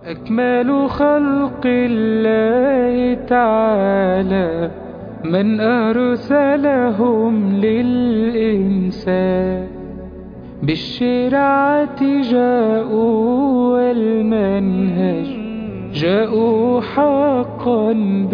أكمل خلق الله تعالى من أرسلهم للإنسان، بالشرعة جاءوا والمنهج جاءوا حقا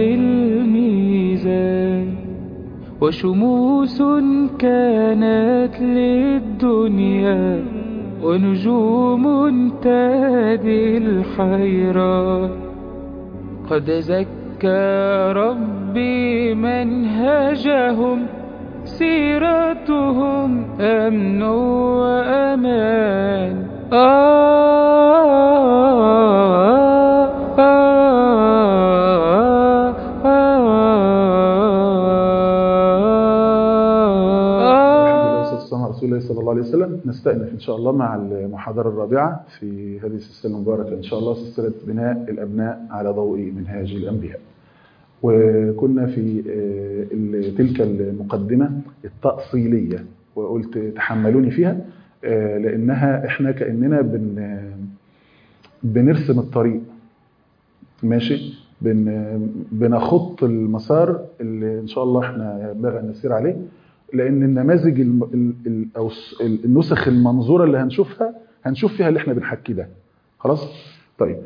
بالميزان، وشموس كانت للدنيا ونجوم تهدي الحيران. قد زكى ربي منهجهم، سيرتهم أمن وأمان. رسول الله صلى الله عليه وسلم. نستأنف إن شاء الله مع المحاضرة الرابعة في هذه السلسلة المباركة إن شاء الله، سلسلة بناء الأبناء على ضوء منهاج الأنبياء. وكنا في تلك المقدمة التأصيلية، وقلت تحملوني فيها لأنها إحنا كأننا بنرسم الطريق، ماشي، بنخط المسار اللي إن شاء الله إحنا ينبغي أن نسير عليه، لأن النماذج أو النسخ المنظورة اللي هنشوف فيها اللي احنا بنحكي ده. خلاص؟ طيب،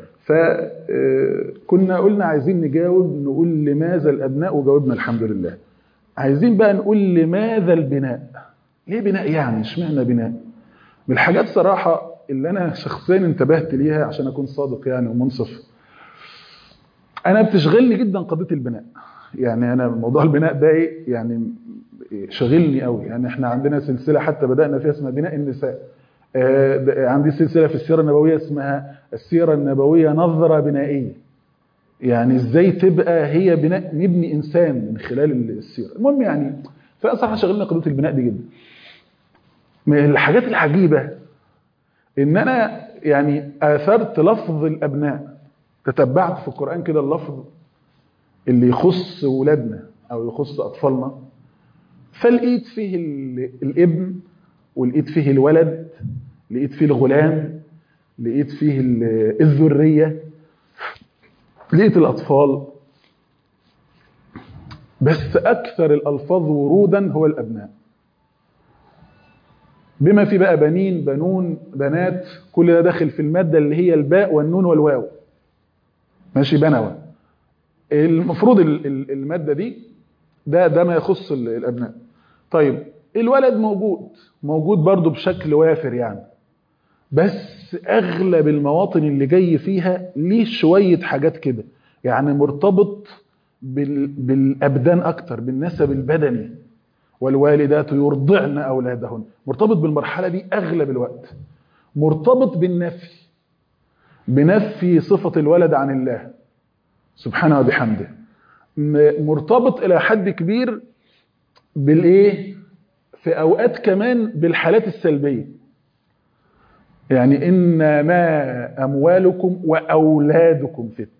فكنا قلنا عايزين نقول لماذا الأبناء، وجاوبنا الحمد لله. عايزين بقى نقول لماذا البناء؟ ليه بناء يعني؟ اشمعنى بناء؟ من الحاجات صراحة اللي أنا شخصيا انتبهت ليها عشان أكون صادق يعني ومنصف، أنا بتشغلني جدا قضية البناء. يعني أنا موضوع البناء ده يعني شغلني قوي. يعني احنا عندنا سلسلة حتى بدأنا فيها اسمها بناء النساء. عندي سلسلة في السيرة النبوية اسمها السيرة النبوية نظرة بنائية، يعني ازاي تبقى هي بناء، نبني انسان من خلال السيرة. المهم يعني فأصراحة شغلنا قضية البناء دي جدا. من الحاجات العجيبة ان انا يعني اثرت لفظ الابناء، تتبعت في القرآن كده اللفظ اللي يخص ولادنا او يخص اطفالنا، فلقيت فيه الابن، ولقيت فيه الولد، لقيت فيه الغلام، لقيت فيه الذرية، لقيت الأطفال. بس أكثر الألفاظ ورودا هو الأبناء، بما في بقى بنين، بنون، بنات، كل ده داخل في المادة اللي هي الباء والنون والواو، ماشي، بنوى. المفروض المادة دي ده ما يخص الأبناء. طيب، الولد موجود برضو بشكل وافر يعني، بس أغلب المواطن اللي جاي فيها ليه شوية حاجات كده، يعني مرتبط بالأبدان أكتر، بالنسب البدني. والوالدات يرضعن أولادهن، مرتبط بالمرحلة دي أغلب الوقت. مرتبط بنفي صفة الولد عن الله سبحانه وبحمده. مرتبط إلى حد كبير في أوقات كمان بالحالات السلبية، يعني إنما أموالكم وأولادكم فتنة،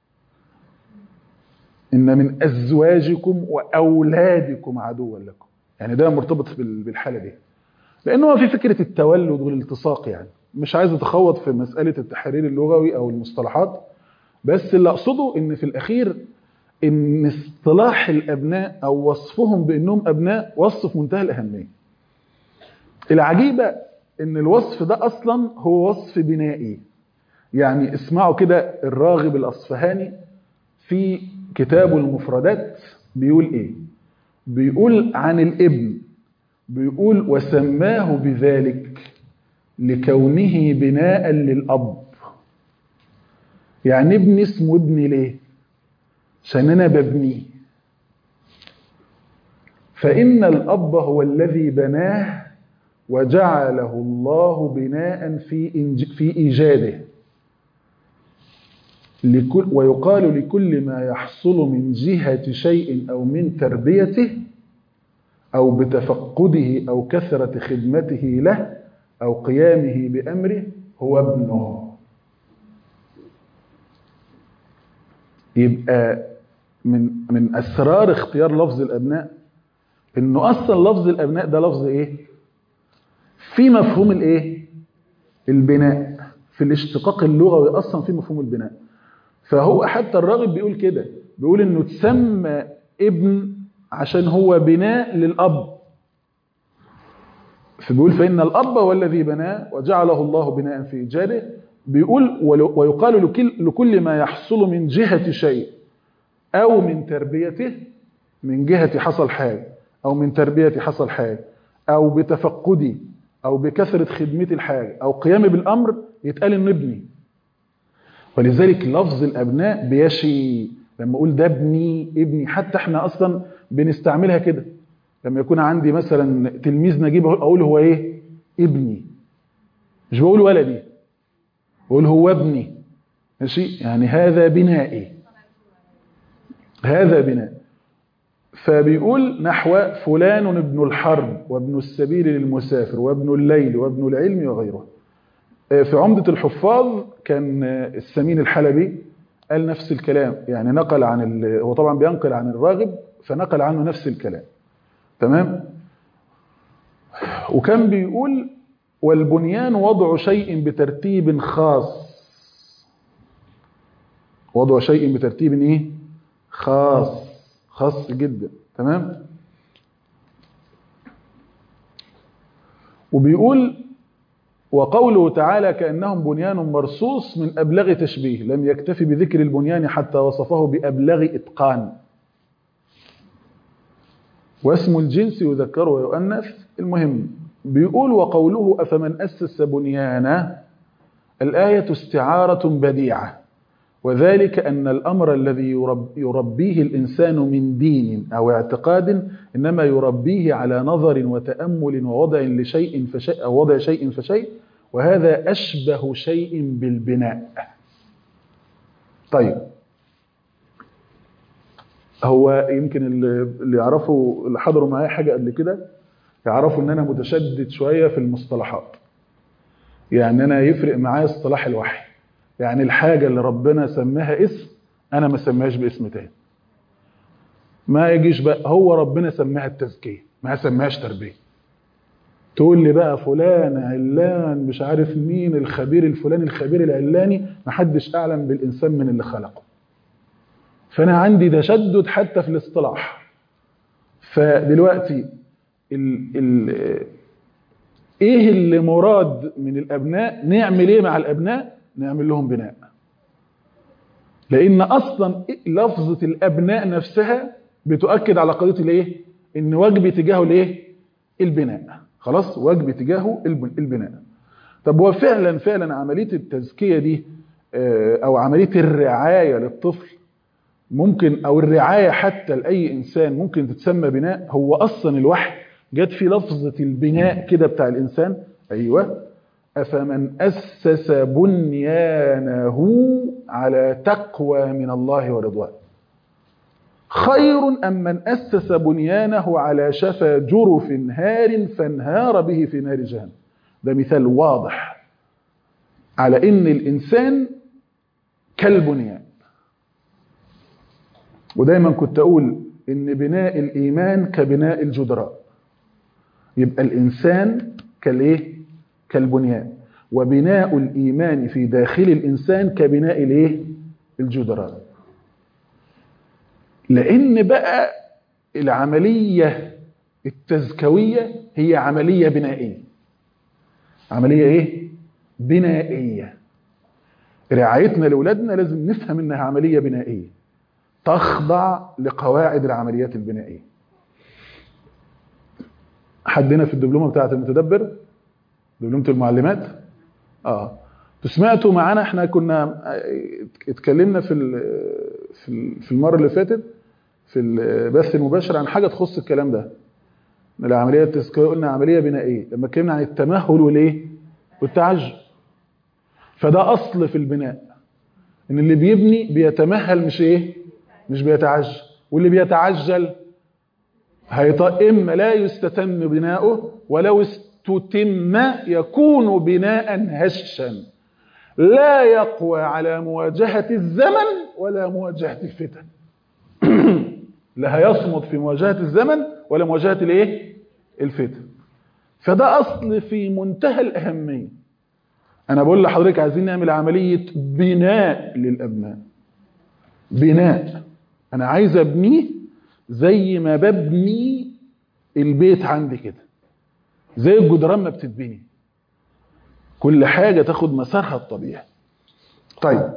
إن من أزواجكم وأولادكم عدوا لكم، يعني ده مرتبط بالحالة دي، لأنه في فكرة التولد والالتصاق. يعني مش عايز أتخوض في مسألة التحرير اللغوي أو المصطلحات، بس اللي أقصده إن في الأخير إن اصطلاح الأبناء أو وصفهم بأنهم أبناء وصف منتهى الأهمية. العجيبة إن الوصف ده أصلا هو وصف بنائي. يعني اسمعوا كده الراغب الأصفهاني في كتابه المفردات بيقول إيه؟ بيقول عن الابن، بيقول وسماه بذلك لكونه بناء للأب. يعني ابني اسمه ابني ليه؟ عشان أنا ببنيه. فإن الأب هو الذي بناه وجعله الله بناء في إيجاده، ويقال لكل ما يحصل من جهة شيء أو من تربيته أو بتفقده أو كثرة خدمته له أو قيامه بأمره هو ابنه. يبقى من أسرار اختيار لفظ الأبناء إنه أصلا لفظ الأبناء ده لفظ إيه؟ في مفهوم الإيه؟ البناء، في الاشتقاق اللغوي أصلا في مفهوم البناء. فهو حتى الراغب بيقول كده، بيقول إنه تسمى ابن عشان هو بناء للأب. فبيقول فإن الأب هو الذي بناه وجعله الله بناء في إيجاده. بيقول ويقال لكل ما يحصل من جهة شيء أو من تربيته، من جهة حصل حاجة أو من تربية حصل حاجة أو بتفقدي أو بكثرة خدمة الحاجة أو قيامي بالأمر، يتقال إنه ابني. ولذلك لفظ الأبناء بيشي، لما أقول ده ابني حتى احنا أصلا بنستعملها كده. لما يكون عندي مثلا تلميذ نجيب أقول هو إيه؟ ابني. مش بقول ولدي، بقول هو ابني. ماشي؟ يعني هذا بنائي، هذا بناء. فبيقول نحو فلان ابن الحرب وابن السبيل للمسافر وابن الليل وابن العلم وغيره. في عمدة الحفاظ كان السمين الحلبي قال نفس الكلام، يعني نقل عن هو طبعا بينقل عن الراغب فنقل عنه نفس الكلام. تمام. وكان بيقول والبنيان وضع شيء بترتيب خاص. وضع شيء بترتيب ايه؟ خاص جدا. تمام. وبيقول وقوله تعالى كأنهم بنيان مرصوص من أبلغ تشبيه، لم يكتفي بذكر البنيان حتى وصفه بأبلغ إتقان. واسم الجنس يذكر ويؤنث. المهم بيقول وقوله أفمن أسس بنيانا، الآية استعارة بديعة، وذلك أن الأمر الذي يربيه الإنسان من دين أو اعتقاد إنما يربيه على نظر وتأمل ووضع لشيء فشيء أو وضع شيء فشيء، وهذا أشبه شيء بالبناء. طيب، هو يمكن اللي يعرفوا اللي حضروا معايا حاجة قبل كده يعرفوا إن أنا متشدد شوية في المصطلحات. يعني أنا يفرق معايا اصطلاح الوحي، يعني الحاجة اللي ربنا سماها اسم أنا ما سماهاش باسم تاني. ما يجيش بقى هو ربنا سماها التزكية ما سماهاش تربية، تقول لي بقى فلان علان مش عارف مين الخبير الفلاني الخبير العلاني، محدش أعلم بالإنسان من اللي خلقه. فأنا عندي تشدد حتى في الاصطلاح. فدلوقتي إيه اللي مراد من الأبناء؟ نعمل إيه مع الأبناء؟ نعمل لهم بناء. لأن أصلا لفظة الأبناء نفسها بتؤكد على قضية الإيه؟ إن واجب تجاهه الإيه؟ البناء. خلاص، واجب تجاهه البناء. طب هو فعلا عملية التزكية دي أو عملية الرعاية للطفل ممكن، أو الرعاية حتى لأي إنسان ممكن تتسمى بناء؟ هو أصلا الوحي جت في لفظة البناء كده بتاع الإنسان. أيوة، أفمن أسس بنيانه على تقوى من الله ورضوان خير أم من أسس بنيانه على شفا جرف هار فانهار به في نار جهنم. ده مثال واضح على إن الإنسان كالبنيان. ودايما كنت أقول إن بناء الإيمان كبناء الجدران. يبقى الإنسان كالبنيان، وبناء الإيمان في داخل الإنسان كبناء الجدران. لأن بقى العملية التزكوية هي عملية بنائية. عملية بنائية. رعايتنا لأولادنا لازم نفهم إنها عملية بنائية تخضع لقواعد العمليات البنائية. حدنا في الدبلومة بتاعة المتدبر، دبلومة المعلمات، سمعتوا معانا احنا كنا اتكلمنا في المرة اللي فاتت في البث المباشر عن حاجة تخص الكلام ده. العملية التزكوية قلنا عملية بنائية لما اتكلمنا عن التمهل والتعجل. فده أصل في البناء، إن اللي بيبني بيتمهل مش بيتعجل. واللي بيتعجل إما لا يستتم بناؤه، ولو استتم يكون بناء هشا لا يقوى على مواجهة الزمن ولا مواجهة الفتن. لا هيصمد في مواجهة الزمن ولا مواجهة الفتن. فده أصل في منتهى الأهمية. انا بقول لحضرتك عايزين نعمل عمليه بناء للابناء. بناء، انا عايز ابنيه زي ما ببني البيت عندي كده، زي الجدران ما بتتبني، كل حاجه تاخد مسارها الطبيعي. طيب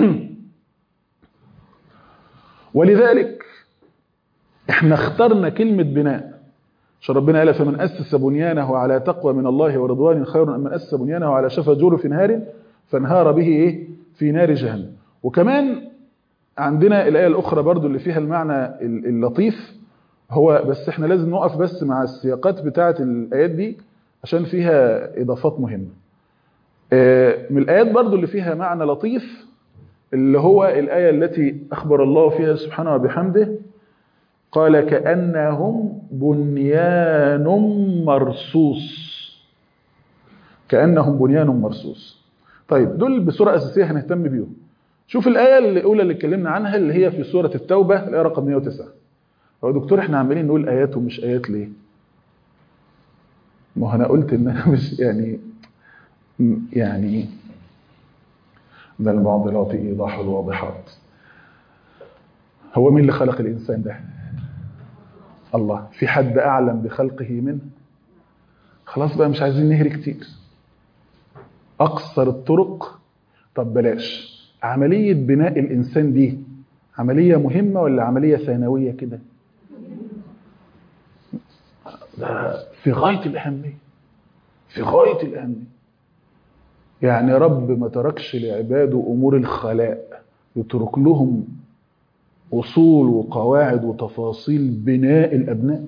ولذلك احنا اخترنا كلمه بناء عشان ربنا قال فمن اسس بنيانه على تقوى من الله ورضوان خير من اسس بنيانه على شفا جرف نهار فانهار به ايه في نار جهنم. وكمان عندنا الايه الاخرى برضو اللي فيها المعنى اللطيف، هو بس احنا لازم نقف بس مع السياقات بتاعه الايات دي عشان فيها اضافات مهمه. من الايات برضو اللي فيها معنى لطيف اللي هو الايه التي اخبر الله فيها سبحانه وبحمده قال كأنهم بنيان مرصوص. كأنهم بنيان مرصوص. طيب دول بصورة أساسية هنهتم بيهم. شوف الآية الأولى اللي اتكلمنا عنها اللي هي في سورة التوبة الآية رقم 109. هو دكتور احنا عمالين نقول آيات ومش آيات ليه؟ ما أنا قلت إن أنا مش يعني من المعضلات إيضاح الواضحات. هو مين اللي خلق الإنسان ده؟ الله. في حد أعلم بخلقه منه؟ خلاص بقى مش عايزين نهري كتير. أقصر الطرق. طب بلاش، عملية بناء الإنسان دي عملية مهمة ولا عملية ثانوية كده؟ ده في غاية الأهمية، في غاية الأهمية. يعني رب ما تركش لعباده أمور الخلاء يترك لهم أصول وقواعد وتفاصيل بناء الأبناء.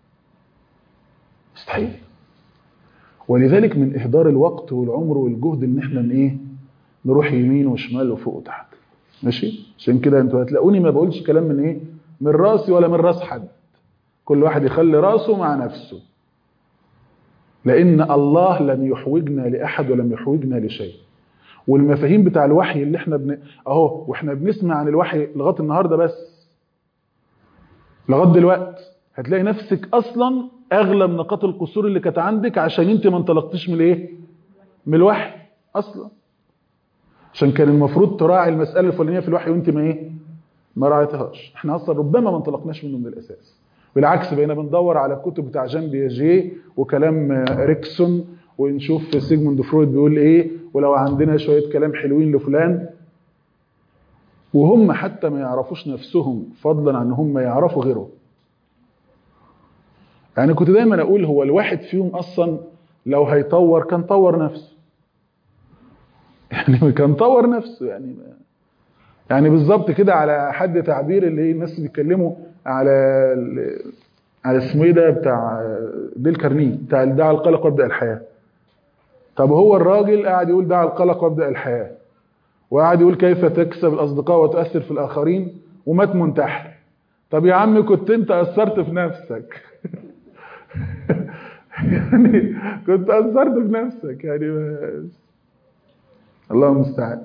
مستحيل. ولذلك من إهدار الوقت والعمر والجهد إن إحنا نروح يمين وشمال وفوق وتحت. ماشي؟ عشان كده أنتوا هتلاقوني ما بقولش كلام من راسي ولا من راس حد. كل واحد يخلي راسه مع نفسه. لأن الله لم يحوجنا لأحد ولم يحوجنا لشيء. والمفاهيم بتاع الوحي اللي احنا واحنا بنسمع عن الوحي لغايه النهارده بس لغايه دلوقتي هتلاقي نفسك اصلا اغلب نقاط القصور اللي كانت عندك عشان انت ما انطلقتيش من الوحي اصلا. عشان كان المفروض تراعي المساله الفلانيه في الوحي وانت ما راعيتهاش. احنا اصلا ربما ما انطلقناش منه من الاساس. بالعكس بقينا بندور على الكتب بتاع جان بياجيه وكلام اريكسون ونشوف سيجموند فرويد بيقول ايه، ولو عندنا شويه كلام حلوين لفلان، وهم حتى ما يعرفوش نفسهم فضلا عن هم يعرفوا غيره. يعني كنت دايما اقول هو الواحد فيهم اصلا لو هيطور كان طور نفسه. يعني كان طور نفسه يعني بالظبط كده على حد تعبير اللي الناس بيتكلموا على اسمه ايه ده بتاع ديل كارنيه بتاع دع القلق وابدا الحياه. طب هو الراجل قاعد يقول دع القلق وابدا الحياه وقاعد يقول كيف تكسب الاصدقاء وتؤثر في الاخرين ومات منتحر. طب يا عم كنت انت اثرت في نفسك. يعني كنت اثرت في نفسك الله المستعان.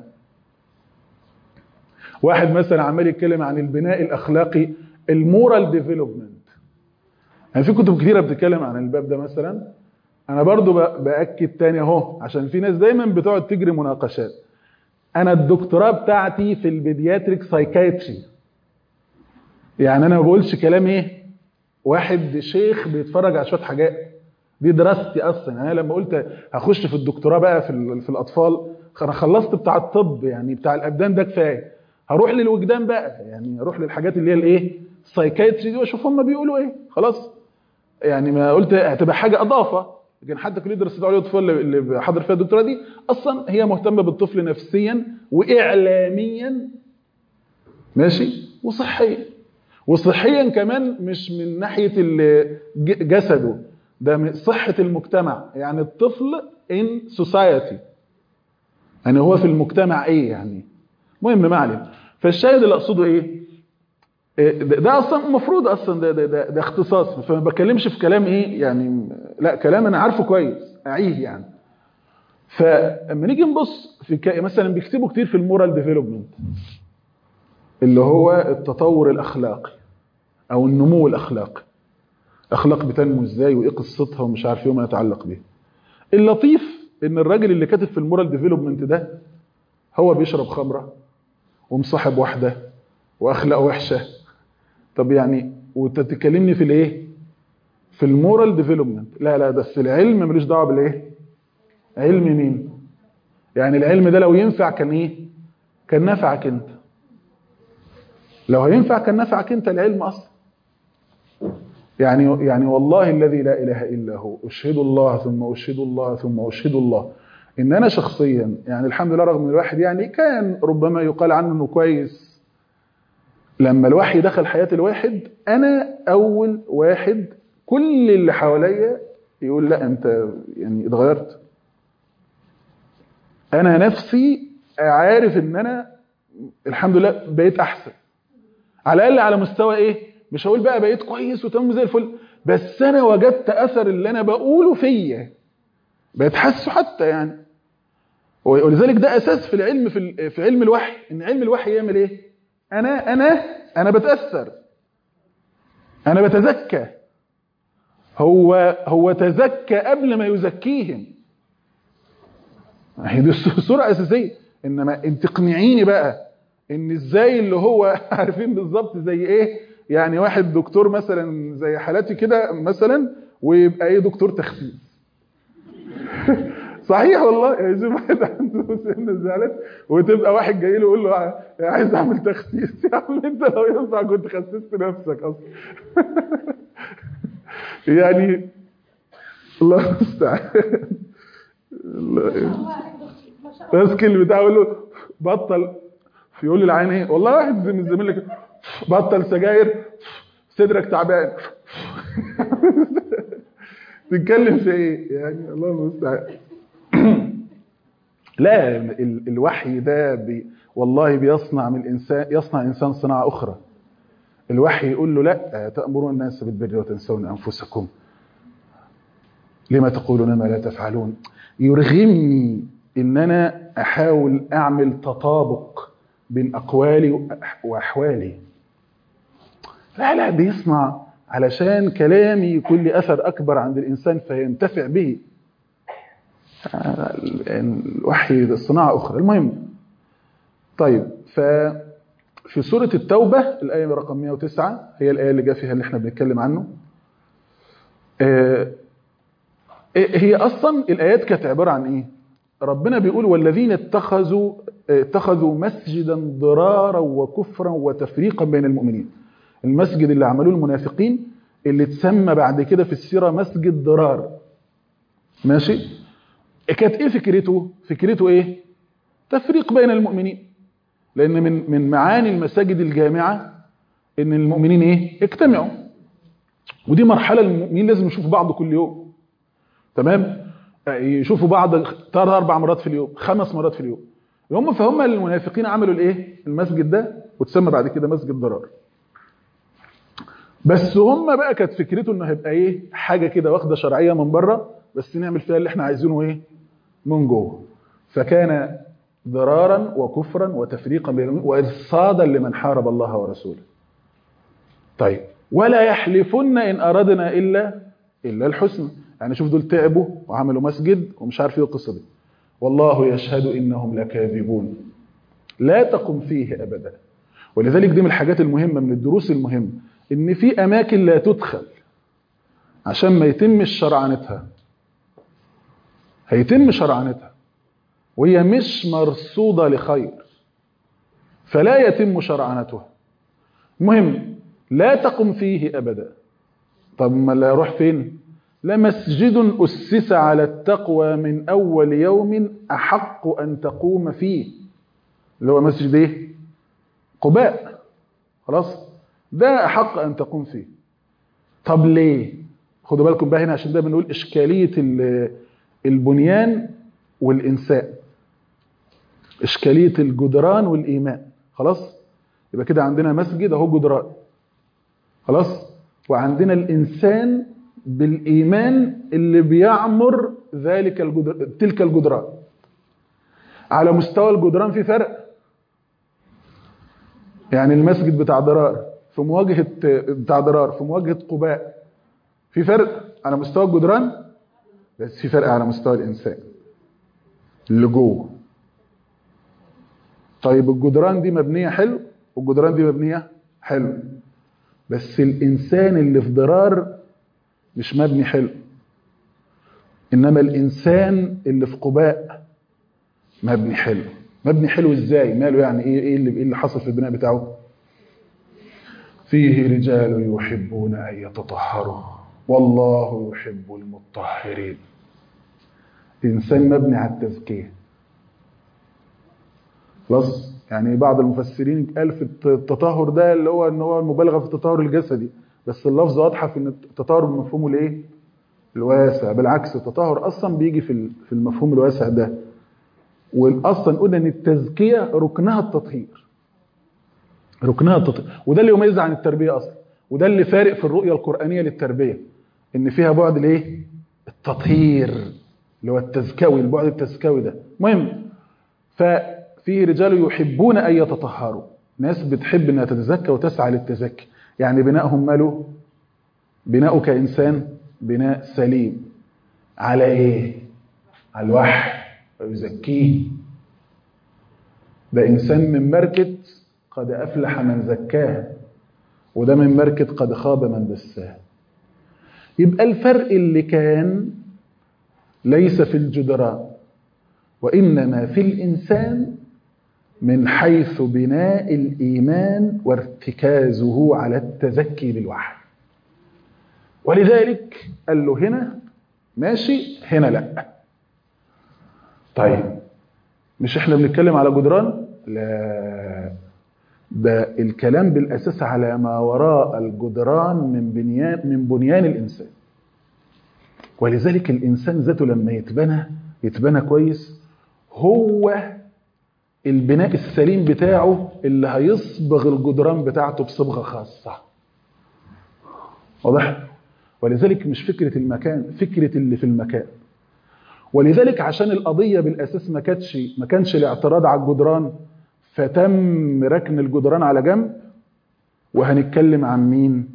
واحد مثلا عمال يتكلم عن البناء الاخلاقي المورال ديفلوبمنت. يعني في كتب كثيره بتتكلم عن الباب ده مثلا. انا برضو باكد تاني اهو عشان في ناس دايما بتقعد تجري مناقشات. انا الدكتوراه بتاعتي في البيدياتريك سايكايتري. يعني انا ما بقولش كلام واحد شيخ بيتفرج على شويه حاجات. دي دراستي اصلا. يعني انا لما قلت هخش في الدكتوراه بقى في الاطفال انا خلصت بتاع الطب، يعني بتاع الابدان ده كفايه. هروح للوجدان بقى، يعني اروح للحاجات اللي هي السايكايتري دي واشوف هم بيقولوا خلاص. يعني ما قلت هتبقى حاجه اضافه. لكن حتى كليه دراسات عليا الاطفال اللي حاضر فيها الدكتوراه دي اصلا هي مهتمه بالطفل نفسيا واعلاميا ماشي وصحيا كمان، مش من ناحيه جسده، ده من صحه المجتمع. يعني الطفل ان سوسايتي، يعني هو في المجتمع يعني مهم ما علينا. فالشاهد اللي اقصده ده اصلا المفروض اصلا ده اختصاص. فما بتكلمش في كلام يعني لا كلام انا عارفه كويس اعيه يعني. فلما نيجي نبص في مثلا بيكتبوا كتير في المورال ديفلوبمنت اللي هو التطور الاخلاقي او النمو الاخلاقي. الاخلاق بتنمو ازاي وايه قصتها ومش عارف ايه وما يتعلق بيه. اللطيف ان الراجل اللي كاتب في المورال ديفلوبمنت ده هو بيشرب خمره ومصاحب واحده واخلاقه وحشه. طب يعني وانت تكلمني في الايه؟ في المورال ديفلوبمنت. لا بس العلم ملوش دعوه بالايه؟ علم مين؟ يعني العلم ده لو ينفع كان ايه؟ كان نفعك انت. لو هينفع كان نفعك انت العلم اصلا. يعني والله الذي لا اله الا هو اشهد الله ثم اشهد الله ثم اشهد الله ان انا شخصيا يعني الحمد لله رغم ان الواحد يعني كان ربما يقال عنه انه كويس، لما الوحي دخل حياه الواحد انا اول واحد كل اللي حواليا يقول لا انت يعني اتغيرت. انا نفسي عارف ان انا الحمد لله بقيت احسن، على الاقل على مستوى ايه؟ مش هقول بقى بقيت كويس وتمام زي الفل، بس انا وجدت اثر اللي انا بقوله فيا، بقيت حاسه حتى يعني. ولذلك ده اساس في العلم في علم الوحي، ان علم الوحي يعمل ايه؟ انا بتاثر، انا بتزكى. هو تزكى قبل ما يزكيهم. هي دي صورة اساسيه. انما انت تقنعيني بقى ان ازاي اللي هو عارفين بالظبط زي ايه؟ يعني واحد دكتور مثلا زي حالاتي كده مثلا ويبقى ايه؟ دكتور تخسيس. صحيح والله. يعني شوف واحد عنده سن زعلت وتبقى واحد جاي له يقول له عايز اعمل تخسيس. يا عم انت لو ينفع كنت خسست نفسك اصلا. يعني الله المستعان. ماسك البتاع يقول له بطل، يقول لي العين ايه؟ والله واحد من زميلك بطل سجاير، صدرك تعبان. تتكلم في ايه؟ يعني الله المستعان. لا الوحي ده والله بيصنع من الانسان، يصنع انسان صناعه اخرى. الوحي يقول له لا تأمرون الناس بالبر وتنسون انفسكم لما تقولون ما لا تفعلون. يرغمني ان انا احاول اعمل تطابق بين اقوالي واحوالي. لا بيصنع علشان كلامي يكون لي اثر اكبر عند الانسان فينتفع به. الوحي صناعه اخرى. المهم طيب، ففي سوره التوبه الايه رقم 109 هي الايه اللي جاء فيها اللي احنا بنتكلم عنه. هي اصلا الايات كانت عباره عن ايه؟ ربنا بيقول والذين اتخذوا مسجدا ضرارا وكفرا وتفريقا بين المؤمنين. المسجد اللي عملوه المنافقين اللي اتسمى بعد كده في السيره مسجد ضرار. ماشي؟ كانت ايه فكرته؟ فكرته ايه؟ تفريق بين المؤمنين. لان من معاني المساجد الجامعه ان المؤمنين ايه؟ يجتمعوا. ودي مرحله المؤمنين لازم يشوفوا بعض كل يوم. تمام؟ يشوفوا بعض 3-4 مرات في اليوم، 5 مرات في اليوم. فهم المنافقين عملوا الايه؟ المسجد ده وتسمى بعد كده مسجد ضرار. بس هم بقى كانت فكرته انه هيبقى ايه؟ حاجه كده واخده شرعيه من بره بس نعمل فيها اللي احنا عايزينه ايه؟ من جوه. فكان ضرارا وكفرا وتفريقا بين المؤمنين وارصادا لمن حارب الله ورسوله. طيب ولا يحلفن ان اردنا الا الحسنى. يعني شوف دول تعبوا وعملوا مسجد ومش عارف ايه القصه دي. والله يشهد انهم لكاذبون لا تقم فيه ابدا. ولذلك دي من الحاجات المهمه، من الدروس المهمه، ان في اماكن لا تدخل عشان ما يتمش شرعنتها. هيتم شرعنتها وهي مش مرصوده لخير فلا يتم شرعنتها. المهم لا تقم فيه ابدا. طب ما لا اروح فين؟ لمسجد أسس على التقوى من أول يوم أحق أن تقوم فيه. اللي هو مسجد إيه؟ قباء. خلاص؟ ده أحق أن تقوم فيه. طب ليه؟ خدوا بالكم بقى هنا عشان ده بنقول إشكالية البنيان والإنساء. إشكالية الجدران والإيمان. خلاص؟ يبقى كده عندنا مسجد أهو جدران. خلاص؟ وعندنا الإنسان بالإيمان اللي بيعمر تلك الجدران. على مستوى الجدران في فرق. يعني المسجد بتاع ضرار في مواجهة قباء، في فرق على مستوى الجدران بس في فرق على مستوى الإنسان. اللي جوه. طيب الجدران دي مبنيه حلو والجدران دي مبنيه حلو، بس الانسان اللي في ضرار مش مبني حلو، انما الانسان اللي في قباء مبني حلو. مبني حلو ازاي؟ ماله يعني؟ ايه اللي حصل في البناء بتاعه؟ فيه رجال يحبون ان يتطهروا والله يحب المطهرين. انسان مبني على التزكيه. خلاص؟ يعني بعض المفسرين قال في التطهر ده اللي هو ان هو المبالغه في التطهر الجسدي، بس اللفظ واضحه في ان التطهر بمفهومه الايه؟ الواسع. بالعكس التطهر اصلا بيجي في المفهوم الواسع ده. واصلا قلنا ان التزكيه ركنها التطهير. ركنها التطهير، وده اللي يميزها عن التربيه اصلا، وده اللي فارق في الرؤيه القرانيه للتربيه، ان فيها بعد الايه؟ التطهير اللي هو التزكوي، البعد التزكوي ده مهم. ففي رجال يحبون ان يتطهروا، ناس بتحب انها تتزكى وتسعى للتزكي. يعني بنائهم ماله؟ بناؤه كانسان بناء سليم على ايه؟ على الوحي ويزكيه. ده انسان من مركة قد افلح من زكاه، وده من مركة قد خاب من دساه. يبقى الفرق اللي كان ليس في الجدران وانما في الانسان من حيث بناء الايمان وارتكازه على التزكي بالوحي. ولذلك قال له هنا ماشي هنا لا. طيب مش احنا بنتكلم على جدران؟ لا، ده الكلام بالاساس على ما وراء الجدران من بنيان الانسان. ولذلك الانسان ذاته لما يتبنى كويس، هو البناء السليم بتاعه اللي هيصبغ الجدران بتاعته بصبغه خاصه. واضح؟ ولذلك مش فكره المكان، فكره اللي في المكان. ولذلك عشان القضيه بالاساس ما كانش الاعتراض على الجدران، فتم ركن الجدران على جنب. وهنتكلم عن مين؟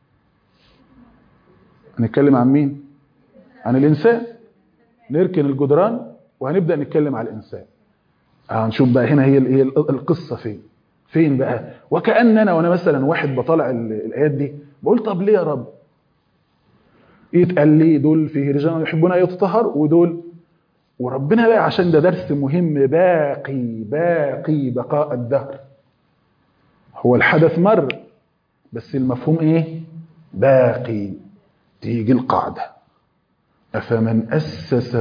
هنتكلم عن مين؟ عن الانسان. نركن الجدران وهنبدا نتكلم على الانسان. هنشوف بقى هنا هي القصه فين بقى. وكأن وانا مثلا واحد بطالع الايات دي بقول طب ليه يا رب يتقال لي دول فيه رجال يحبون ان يتطهروا ودول؟ وربنا بقى عشان ده درس مهم باقي بقاء الدهر. هو الحدث مر بس المفهوم ايه؟ باقي. تيجي القاعده: افمن اسس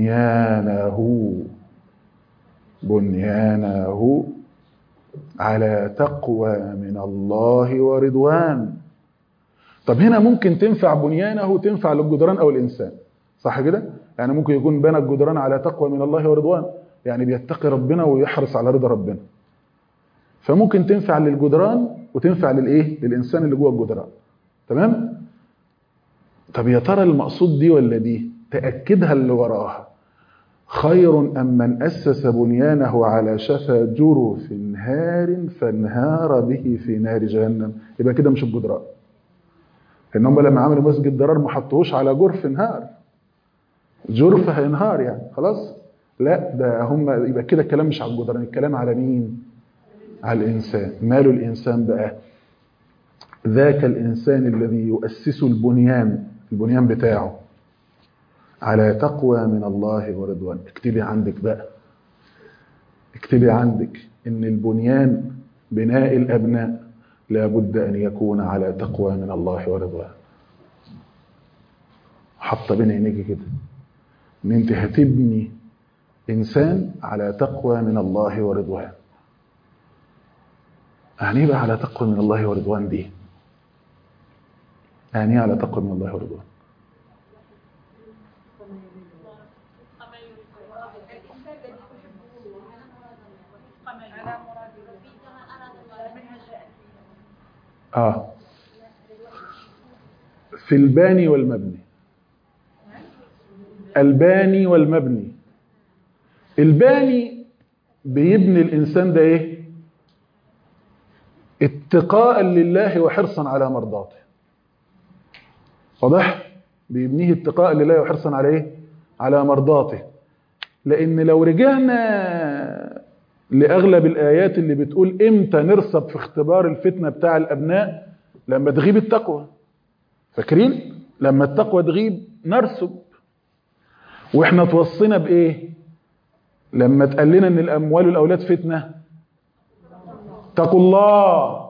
بنيانه على تقوى من الله ورضوان. طب هنا ممكن تنفع بنيانه تنفع للجدران او الانسان، صح كده؟ يعني ممكن يكون بنى الجدران على تقوى من الله ورضوان، يعني بيتقي ربنا ويحرص على رضا ربنا، فممكن تنفع للجدران وتنفع للانسان اللي جوه الجدران. تمام؟ طب يا ترى المقصود دي ولا دي؟ تاكدها اللي وراها: خير ام من اسس بنيانه على شفا جرف هار فانهار به في نار جهنم. يبقى كده مش الجدران، لان هم لما عملوا مسجد ضرار ما حطوهوش على جرف انهار، جرف هينهار يعني خلاص. لا، ده هم يبقى كده الكلام مش على الجدران، الكلام على مين؟ على الانسان. ماله الانسان بقى؟ ذاك الانسان الذي يؤسس البنيان بتاعه على تقوى من الله ورضوان. اكتبي عندك بقى، اكتبي عندك ان البنيان، بناء الابناء، لابد ان يكون على تقوى من الله ورضوان. حط بين عينيك كده ان انت هتبني انسان على تقوى من الله ورضوان. يعني ايه بقى على تقوى من الله ورضوان دي؟ يعني ايه على تقوى من الله ورضوان؟ في الباني والمبني. الباني والمبني. الباني بيبني الإنسان ده إيه؟ اتقاء لله وحرصا على مرضاته. واضح؟ بيبنيه اتقاء لله وحرصا على إيه؟ على مرضاته. لأن لو رجعنا لأغلب الآيات اللي بتقول إمتى نرصد في اختبار الفتنة بتاع الأبناء، لما تغيب التقوى. فاكرين؟ لما التقوى تغيب نرصد. وإحنا توصينا بإيه؟ لما تقال لنا إن الأموال والأولاد فتنة، اتقوا الله.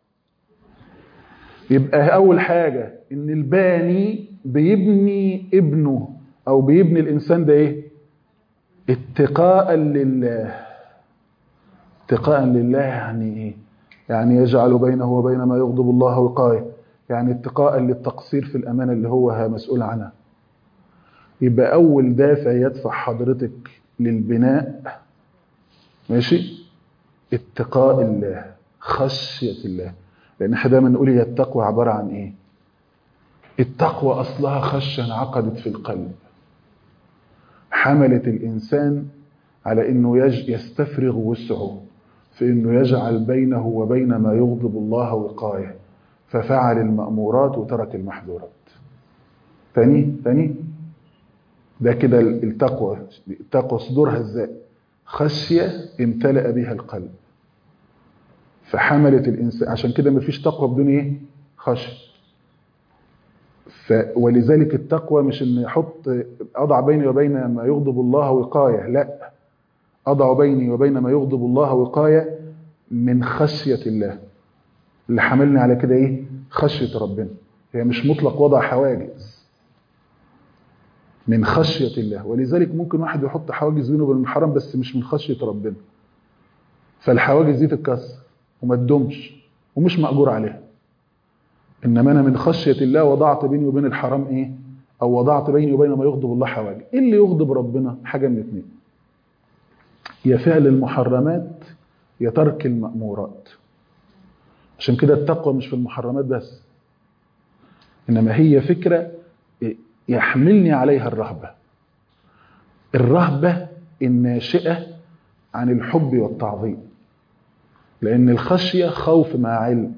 يبقى أول حاجة إن الباني بيبني ابنه أو بيبني الإنسان ده إيه؟ اتقاء لله. اتقاء لله يعني إيه؟ يعني يجعل بينه وبين ما يغضب الله وقاية، يعني اتقاء للتقصير في الأمانة اللي هو مسؤول عنها. يبقى أول دافع يدفع حضرتك للبناء، ماشي، اتقاء الله، خشية الله. لأن احنا دايما نقول هي التقوى عبارة عن إيه؟ التقوى أصلها خشية انعقدت في القلب، حملت الإنسان على إنه يستفرغ وسعه في إنه يجعل بينه وبين ما يغضب الله وقاية، ففعل المأمورات وترك المحظورات. تاني ده كده التقوى صدورها ازاي؟ خشية امتلأ بها القلب فحملت الإنسان. عشان كده مفيش تقوى بدون ايه؟ خشية. ولذلك التقوى مش ان اضع بيني وبين ما يغضب الله وقاية، لا، اضع بيني وبين ما يغضب الله وقاية من خشية الله. اللي حملني على كده ايه؟ خشية ربنا. هي مش مطلق وضع حواجز، من خشية الله. ولذلك ممكن واحد يحط حواجز بينه وبين الحرام بس مش من خشية ربنا، فالحواجز دي تتكسر وما تدومش ومش مأجور عليها. إنما أنا من خشية الله وضعت بيني وبين الحرام إيه؟ أو وضعت بيني وبين ما يغضب الله حواجز. إيه اللي يغضب ربنا؟ حاجة من اتنين، يا فعل المحرمات يا ترك المأمورات. عشان كده التقوى مش في المحرمات بس، إنما هي فكرة يحملني عليها الرهبة الناشئة عن الحب والتعظيم. لأن الخشية خوف مع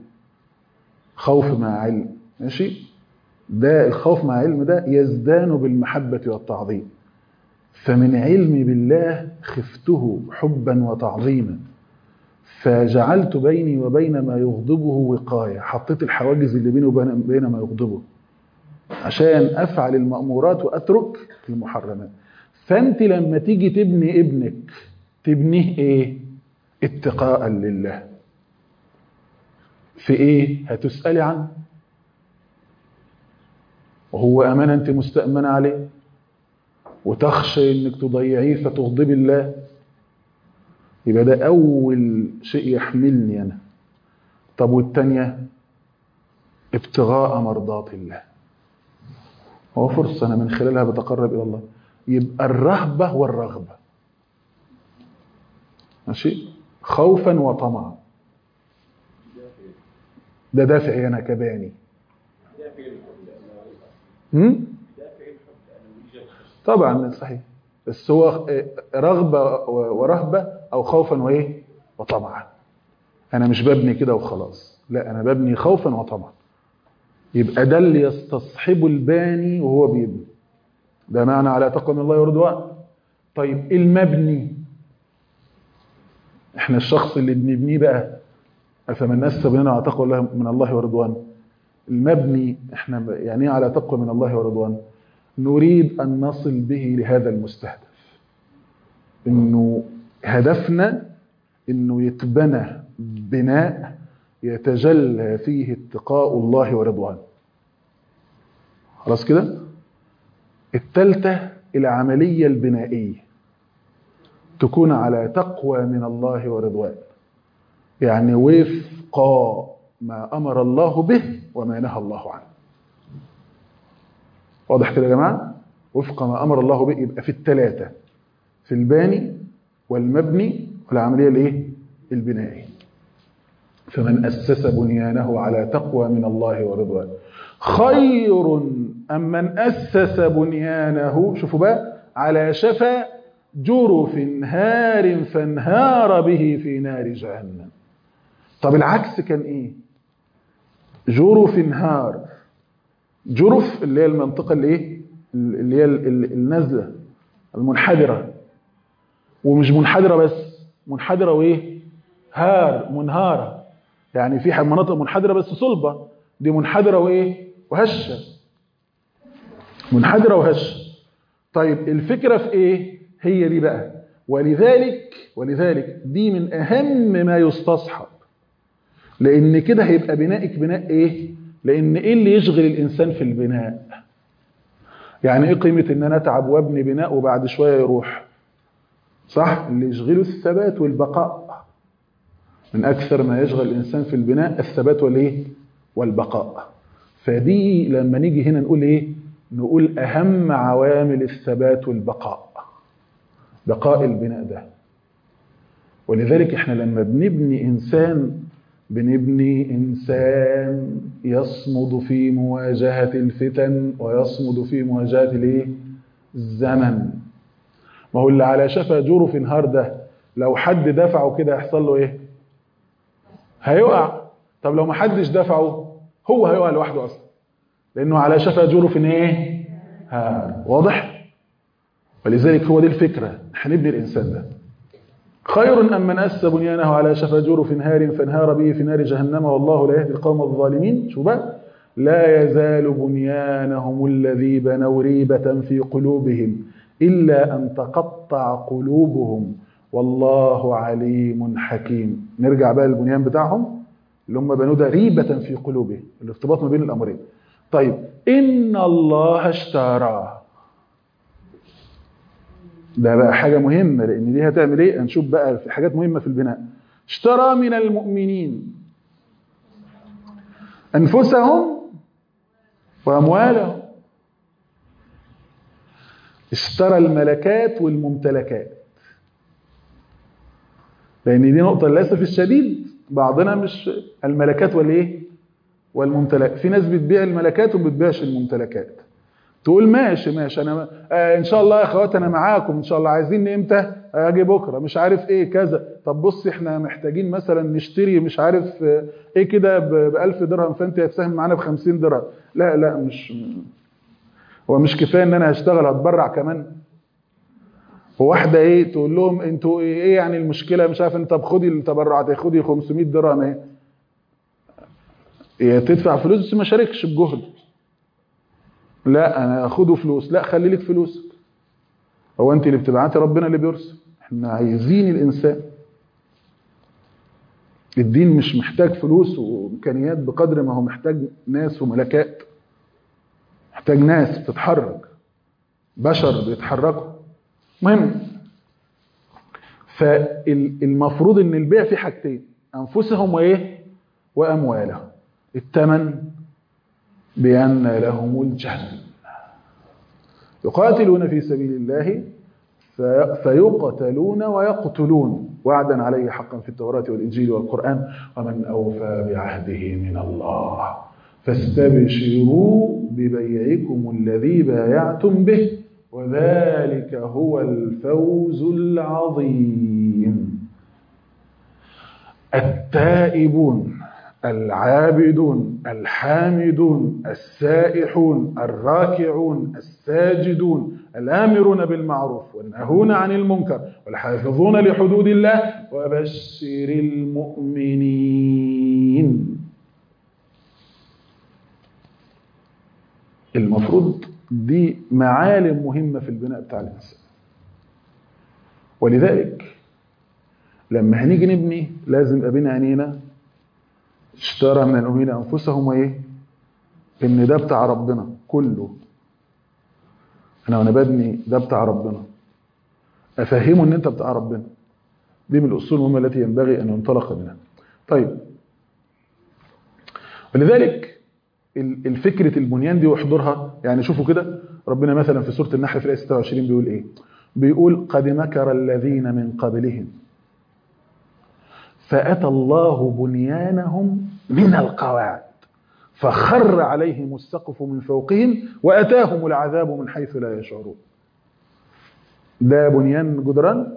علم، ماشي؟ ده الخوف مع علم ده يزدان بالمحبة والتعظيم. فمن علمي بالله خفته حبا وتعظيما، فجعلت بيني وبين ما يغضبه وقاية. حطيت الحواجز اللي بيني وبين ما يغضبه عشان أفعل المأمورات وأترك المحرمات. فأنت لما تيجي تبني ابنك تبنيه إيه؟ اتقاء لله. في إيه؟ هتسألي عنه، وهو أمانة أنت مستأمنة عليه، وتخشى إنك تضيعيه فتغضب الله. يبقى ده أول شيء يحملني أنا. طب والتانية؟ ابتغاء مرضات الله. هو فرصة أنا من خلالها بتقرب إلى الله. يبقى الرهبة والرغبة، ماشي، خوفا وطمعا. ده دافعي أنا كباني. طبعا صحيح، بس هو رغبة ورهبة أو خوفا وإيه؟ وطمعا. أنا مش ببني كده وخلاص، لا، أنا ببني خوفا وطمعا. يبقى ده اللي يستصحب الباني وهو بيبني. ده معنى على تقوى من الله ورضوان. طيب المبني، احنا الشخص اللي بنبنيه بقى، أفمن أسس بنيانه على تقوى من الله ورضوان. المبني احنا يعني على تقوى من الله ورضوان، نريد أن نصل به لهذا المستهدف، إنه هدفنا إنه يتبنى بناء يتجلى فيه اتقاء الله ورضوان. خلاص كده؟ الثالثة العملية البنائية تكون على تقوى من الله ورضوان، يعني وفق ما أمر الله به وما نهى الله عنه. واضح كده يا جماعة؟ وفق ما أمر الله به. يبقى في الثلاثة، في الباني والمبني والعملية الايه؟ البنائية. فمن أسس بنيانه على تقوى من الله ورضوان خير أم من أسس بنيانه، شوفوا بقى، على شفا جرف هار فانهار به في نار جهنم. طب العكس كان ايه؟ جرف هار. جرف اللي هي المنطقة اللي ايه؟ اللي هي النزلة المنحدرة، ومش منحدرة بس، منحدرة وإيه؟ منهارة. يعني في مناطق منحدرة بس صلبة، دي منحدرة وإيه؟ وهشة. منحدرة وهشة. طيب الفكرة في إيه؟ هي دي بقى. ولذلك دي من أهم ما يستصحب، لأن كده هيبقى بنائك بناء إيه؟ لأن إيه اللي يشغل الإنسان في البناء؟ يعني إيه قيمة إن أنا أتعب وابني بناء وبعد شوية يروح؟ صح؟ اللي يشغله الثبات والبقاء. من أكثر ما يشغل الإنسان في البناء الثبات والإيه؟ والبقاء. فدي لما نيجي هنا نقول إيه؟ نقول أهم عوامل الثبات والبقاء، بقاء البناء ده. ولذلك إحنا لما بنبني إنسان يصمد في مواجهة الفتن ويصمد في مواجهة الإيه؟ الزمن. ما هو اللي على شفا جرف انهار ده لو حد دفعه كده يحصل له إيه؟ هيقع. طب لو ما حدش دفعه هو هيقع لوحده أصلا، لأنه على شفا جرف إيه؟ واضح؟ ولذلك هو دي الفكرة، هنبني الإنسان ده. خير أم من أسس بنيانه على شفا جرف هار فانهار به في نار جهنم والله لا يهدي القوم الظالمين. شو بقى؟ لا يزال بنيانهم الذي بنوا ريبة في قلوبهم إلا أن تقطع قلوبهم والله عليم حكيم. نرجع بقى للبنيان بتاعهم اللي هم بنوا ده ريبة في قلوبهم، الارتباط ما بين الأمرين. طيب إن الله اشترى، ده بقى حاجة مهمة، لأن دي هتعمل إيه؟ هنشوف بقى في حاجات مهمة في البناء. اشترى من المؤمنين أنفسهم وأموالهم. اشترى الملكات والممتلكات، لأن دي نقطة للأسف الشديد بعضنا مش الملكات والإيه؟ والممتلكات. في ناس بتبيع الملكات وما بتبيعش الممتلكات. تقول ماشي انا ان شاء الله يا اخوات انا معاكم ان شاء الله، عايزين امتى؟ اجي بكره، مش عارف ايه كذا. طب بص احنا محتاجين مثلا نشتري مش عارف ايه كده ب 1000 درهم، فانت هتساهم معانا ب 50 درهم. لا مش هو مش كفايه ان انا هشتغل هتبرع كمان؟ وواحده ايه تقول لهم انتوا ايه يعني المشكله مش عارف، طب خدي التبرعات، خدي 500 درهم ايه، هي تدفع فلوس بس ما شاركش بجهد. لا انا اخده فلوس، لا خلي لك فلوسك. هو انت اللي بتبعتي ربنا اللي بيرسل. احنا عايزين الانسان. الدين مش محتاج فلوس وامكانيات بقدر ما هو محتاج ناس وملكات، محتاج ناس بتتحرك، بشر بيتحركوا. مهم. فالمفروض ان البيع فيه حاجتين، انفسهم وايه؟ واموالهم. الثمن بأن لهم الجنة، يقاتلون في سبيل الله فيقتلون ويقتلون وعدا عليه حقا في التوراة والإنجيل والقرآن ومن أوفى بعهده من الله فاستبشروا ببيعكم الذي بايعتم به وذلك هو الفوز العظيم. التائبون العابدون الحامدون السائحون الراكعون الساجدون الآمرون بالمعروف والناهون عن المنكر والحافظون لحدود الله وبشر المؤمنين. المفروض دي معالم مهمة في البناء بتاع الإنسان. ولذلك لما هنيجي نبني لازم يبقى بين عينينا اشترى من المؤمنين أنفسهم وإيه؟ إن ده بتاع ربنا كله. أنا وأنا ببني ده بتاع ربنا، أفهمه إن أنت بتاع ربنا. دي من الأصول المهمة التي ينبغي أن ينطلق منها. طيب ولذلك الفكرة البنيان دي وحضورها، يعني شوفوا كده ربنا مثلا في سورة النحل في الآية 26 بيقول إيه؟ بيقول قد مكر الذين من قبلهم فأتى الله بنيانهم من القواعد فخر عليهم السقف من فوقهم وأتاهم العذاب من حيث لا يشعرون. ده بنيان جدران؟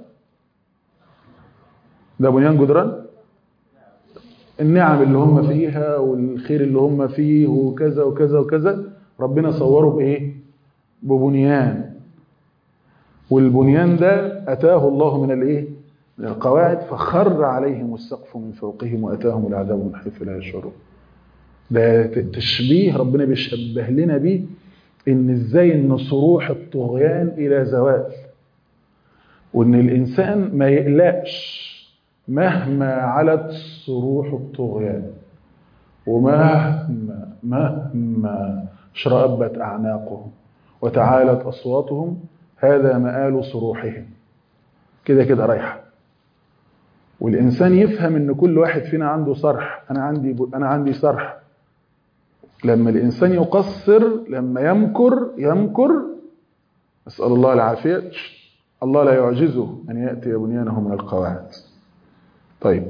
ده بنيان جدران؟ النعم اللي هم فيها والخير اللي هم فيه وكذا وكذا وكذا ربنا صوره بإيه؟ ببنيان. والبنيان ده أتاه الله من الإيه؟ من القواعد، فخر عليهم السقف من فوقهم وأتاهم العذاب من حيث لا يشعرون. ده تشبيه ربنا بيشبه لنا بيه إن إزاي إن صروح الطغيان إلى زوال، وإن الإنسان ما يقلقش مهما علت صروح الطغيان، ومهما شرأبت أعناقهم وتعالت أصواتهم، هذا مآل صروحهم، كده كده رايحة. والإنسان يفهم إن كل واحد فينا عنده صرح. أنا عندي صرح. لما الإنسان يقصر، لما يمكر، أسأل الله العافية، الله لا يعجزه أن يأتي بنيانه من القواعد. طيب،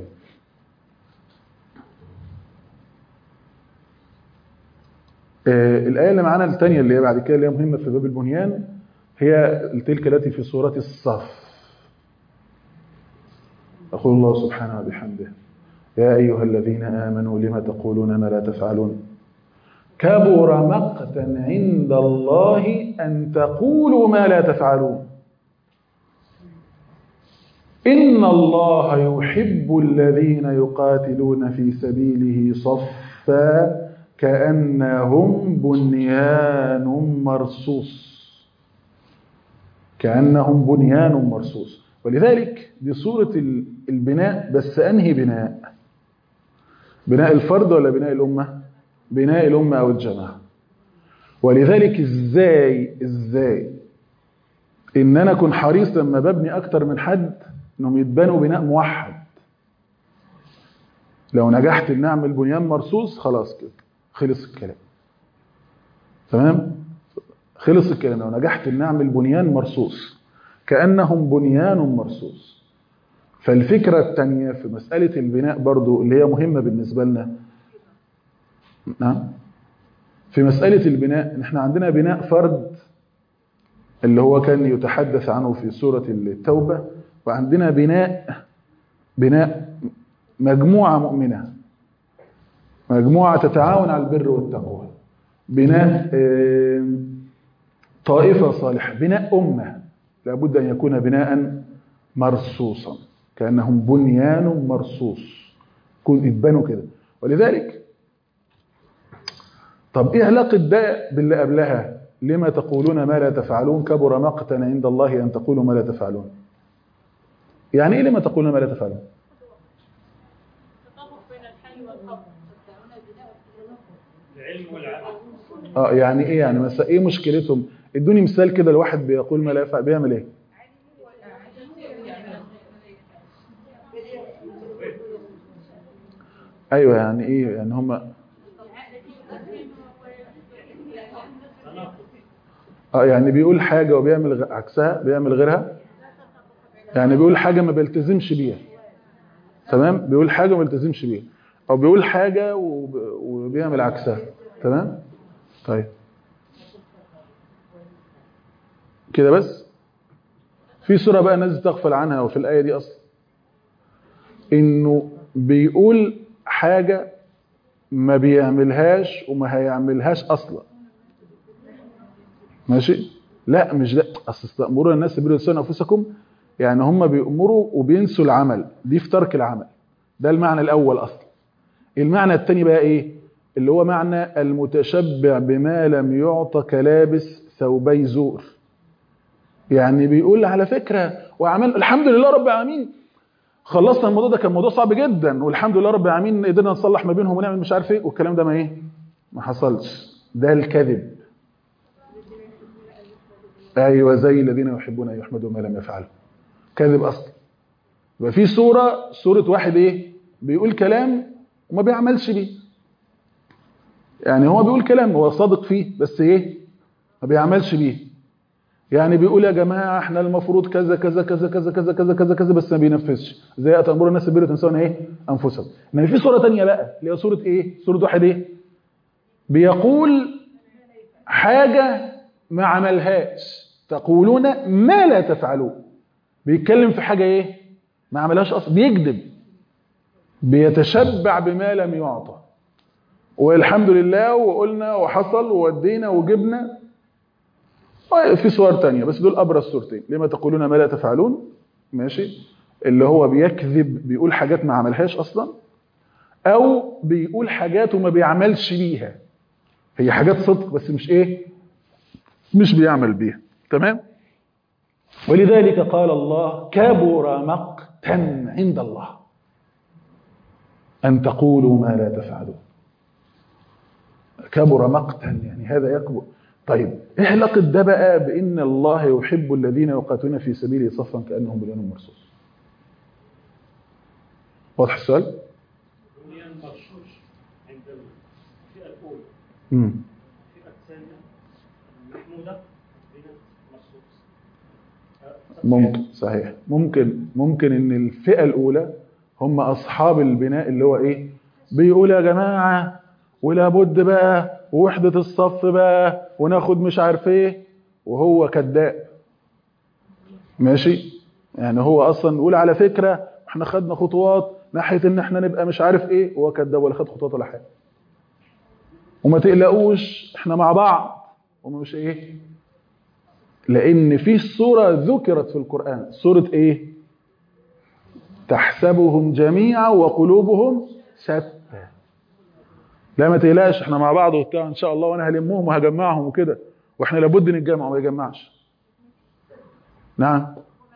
الآية اللي معانا الثانية اللي هي بعد كده اللي هي مهمة في باب البنيان، هي تلك التي في سورة الصف. يقول الله سبحانه وبحمده: يا أيها الذين آمنوا لم تقولون ما لا تفعلون كبر مقتا عند الله أن تقولوا ما لا تفعلون إن الله يحب الذين يقاتلون في سبيله صفا كأنهم بنيان مرصوص. ولذلك دي صورة البناء، بس أنهي بناء الفرد ولا بناء الأمة؟ بناء الأمة أو الجماعة. ولذلك إزاي إن أنا أكون حريص لما ببني أكتر من حد إنهم يتبنوا بناء موحد. لو نجحت إن أعمل بنيان مرصوص، خلاص كده خلص الكلام. تمام؟ خلص الكلام. لو نجحت إن أعمل بنيان مرصوص كأنهم بنيان مرصوص. فالفكرة الثانية في مسألة البناء برضو اللي هي مهمة بالنسبة لنا. نعم، في مسألة البناء نحن عندنا بناء فرد اللي هو كان يتحدث عنه في سورة التوبة، وعندنا بناء مجموعة مؤمنة، مجموعة تتعاون على البر والتقوى، بناء طائفة صالحة، بناء أمة لابد أن يكون بناء مرصوصا كأنهم بنيان مرصوص، يكون يتبنوا كده. ولذلك طب إيه علاقة ده باللي قبلها؟ لما تقولون ما لا تفعلون كبر مقتا عند الله أن تقولوا ما لا تفعلون. يعني إيه لما تقولون ما لا تفعلون؟ العلم والعمل. يعني إيه؟ يعني مثلا إيه مشكلتهم؟ ادوني مثال كده، الواحد بيقول ما لا يفعل بيعمل إيه؟ أيوة، يعني إيه؟ يعني هم يعني بيقول حاجة وبيعمل عكسها، بيعمل غيرها. يعني بيقول حاجة ما بيلتزمش بيها. تمام؟ بيقول حاجة ما بيلتزمش بيها، أو بيقول حاجة وبيعمل عكسها. تمام؟ طيب كده بس. في سورة بقى الناس تغفل عنها، وفي الآية دي أصلا إنه بيقول حاجة ما بيعملهاش وما هيعملهاش أصلا. ماشي؟ لا مش ده. أصل تأمرون الناس بالبر وتنسون أنفسكم، يعني هم بيأمروا وبينسوا العمل، دي في ترك العمل. ده المعنى الأول أصلا. المعنى الثاني بقى إيه؟ اللي هو معنى المتشبع بما لم يعط كلابس ثوبي زور. يعني بيقول على فكرة وعمل الحمد لله رب العالمين خلصنا الموضوع ده، كان موضوع صعب جدا، والحمد لله رب العالمين قدرنا نصلح ما بينهم ونعمل مش عارف ايه، والكلام ده ما حصلش. ده الكذب. ايوه، زي الذين يحبون ان يحمدوا ما لم يفعلوا. كذب اصلا. يبقى في صورة واحد ايه؟ بيقول كلام وما بيعملش بيه. يعني هو بيقول كلام هو صادق فيه، بس ايه؟ ما بيعملش بيه. يعني بيقول يا جماعه احنا المفروض كذا كذا كذا كذا كذا كذا كذا كذا، بس ما بينفذش. زي تأمرون الناس بالبر وتنسون انفسهم. انما في صوره ثانيه بقى اللي هي صوره ايه؟ صوره واحد ايه؟ بيقول حاجه ما عملهاش. تقولون ما لا تفعلون. بيتكلم في حاجه ايه؟ ما عملهاش اصلا، بيكذب، بيتشبع بما لم يعطى. والحمد لله وقلنا وحصل وودينا وجبنا. في صور تانية بس دول ابرز صورتين. لما تقولون ما لا تفعلون، ماشي، اللي هو بيكذب، بيقول حاجات ما عملهاش اصلا، او بيقول حاجات وما بيعملش بيها، هي حاجات صدق بس مش ايه، مش بيعمل بيها. تمام. ولذلك قال الله كبر مقتا عند الله ان تقولوا ما لا تفعلون. كبر مقتا يعني هذا يكبر. طيب ايه علاقه ده بقى بان الله يحب الذين يقاتلون في سبيله صفا كانهم بنيان مرصوص؟ واضح السؤال؟ بنيان مرشوش عند الفئه الاولى. الفئه الثانيه محموده بنيان مرصوص. ممكن، صحيح، ممكن ان الفئه الاولى هم اصحاب البناء اللي هو ايه، بيقول يا جماعه ولا بد بقى ووحده الصف بقى وناخد مش عارف ايه، وهو كذاب. ماشي، يعني هو اصلا يقول على فكره احنا خدنا خطوات ناحيه ان احنا نبقى مش عارف ايه، وهو كذاب ولا خد خطوات ولا حاجه. وما تقلقوش احنا مع بعض، ومش ايه، لان في سوره ذكرت في القران، سوره ايه؟ تحسبهم جميعا وقلوبهم شتى. لا ما تقلقش احنا مع بعض وبتاع ان شاء الله، وانا هلمهم وهجمعهم وكده، واحنا لابد نتجمع وما يجمعش. نعم.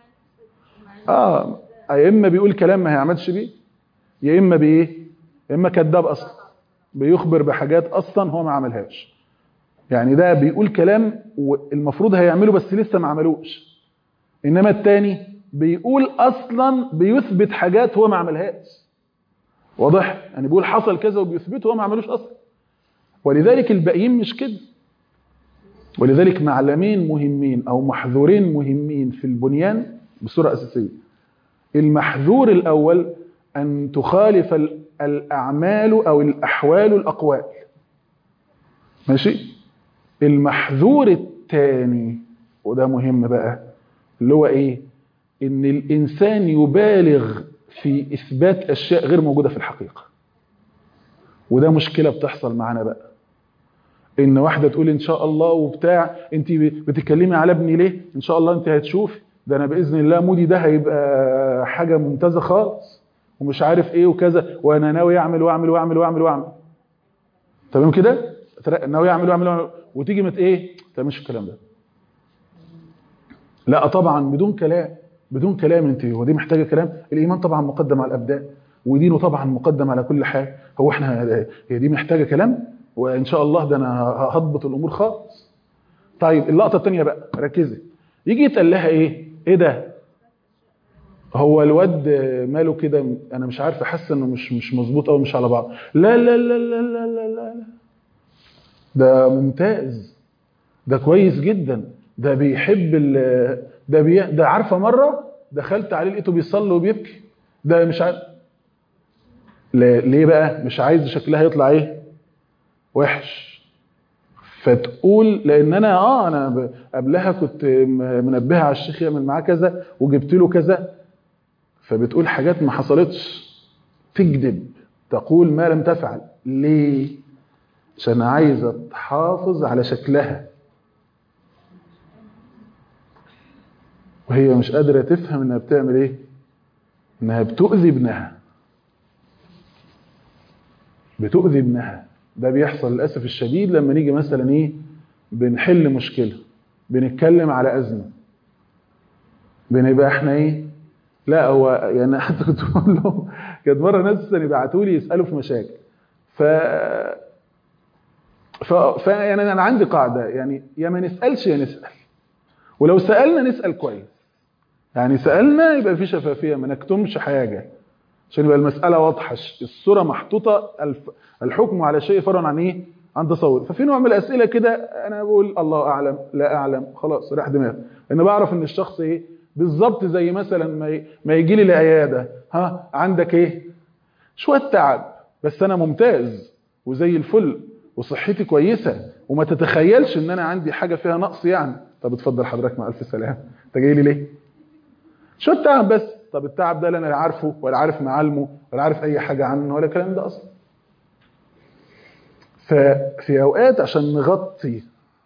يا اما بيقول كلام ما هيعملش بيه، يا اما بايه، يا اما كذاب اصلا بيخبر بحاجات اصلا هو ما عملهاش. يعني ده بيقول كلام والمفروض هيعمله بس لسه ما عملوش، انما الثاني بيقول اصلا بيثبت حاجات هو ما عملهاش. واضح؟ يعني بيقول حصل كذا وبيثبته هو ما عملوش اصلا. ولذلك الباقيين مش كده. ولذلك معلمين مهمين او محذورين مهمين في البنيان بصوره اساسيه. المحذور الاول ان تخالف الاعمال او الاحوال الاقوال. ماشي؟ المحذور الثاني وده مهم بقى اللي هو ايه؟ ان الانسان يبالغ في اثبات اشياء غير موجوده في الحقيقه. وده مشكله بتحصل معانا بقى. ان واحده تقول ان شاء الله وبتاع، انت بتتكلمي على ابني ليه؟ ان شاء الله انت هتشوفي ده، انا باذن الله مودي ده هيبقى حاجه ممتازه خالص ومش عارف ايه وكذا، وانا ناوي اعمل واعمل واعمل واعمل واعمل. تمام كده؟ ناوي اعمل واعمل واعمل، وتيجي مت ايه؟ ما تعملش الكلام ده. لا طبعا بدون كلام، بدون كلام. انت هو دي محتاجه كلام؟ الايمان طبعا مقدم على الابدان، ودينه طبعا مقدم على كل حاجه. هو احنا هي دي محتاجه كلام؟ وان شاء الله ده انا هضبط الامور خالص. طيب اللقطه الثانيه بقى ركزي، يجي يتقال لها ايه ده؟ هو الواد ماله كده؟ انا مش عارفه، حاسه انه مش مظبوط او مش على بعض. لا لا لا لا لا لا لا، ده ممتاز، ده كويس جدا، ده بيحب ده عارفه مره دخلت عليه لقيته بيصلي وبيبكي، ده مش عارف ليه بقى مش عايز شكلها يطلع ايه؟ وحش. فتقول لان انا قبلها كنت منبهه على الشيخ يعمل معاه كذا وجبت له كذا، فبتقول حاجات ما حصلتش، تكذب، تقول ما لم تفعل. ليه؟ عشان عايزه تحافظ على شكلها، وهي مش قادره تفهم انها بتعمل ايه، انها بتؤذي ابنها، بتؤذي ابنها. ده بيحصل للاسف الشديد لما نيجي مثلا ايه، بنحل مشكله، بنتكلم على ازمه، بنبقى احنا ايه، لا هو يعني حتى كنت بقول لهم، كانت مره ناس يبعتوا لي يسالوا في مشاكل، يعني انا عندي قاعده، يعني يا ما نسالش يا نسال، ولو سالنا نسال كويس، يعني سالنا يبقى في شفافيه، ما نكتمش حاجه عشان يبقى المساله واضحه، الصوره محطوطه، الحكم على شيء فرع عن ايه؟ عن تصور. ففي نوع من الاسئله كده انا بقول الله اعلم، لا اعلم، خلاص راح دماغي. انا بعرف ان الشخص ايه بالظبط، زي مثلا ما يجي لي العياده، ها عندك ايه؟ شويه تعب بس انا ممتاز وزي الفل وصحتي كويسه وما تتخيلش ان انا عندي حاجه فيها نقص يعني. طب اتفضل حضرتك مع الف سلامه، انت جاي لي ليه؟ شويه تعب بس. طب التعب ده لا انا عارفه ولا عارف معالمه ولا عارف اي حاجه عنه ولا الكلام ده اصلا. ففي اوقات عشان نغطي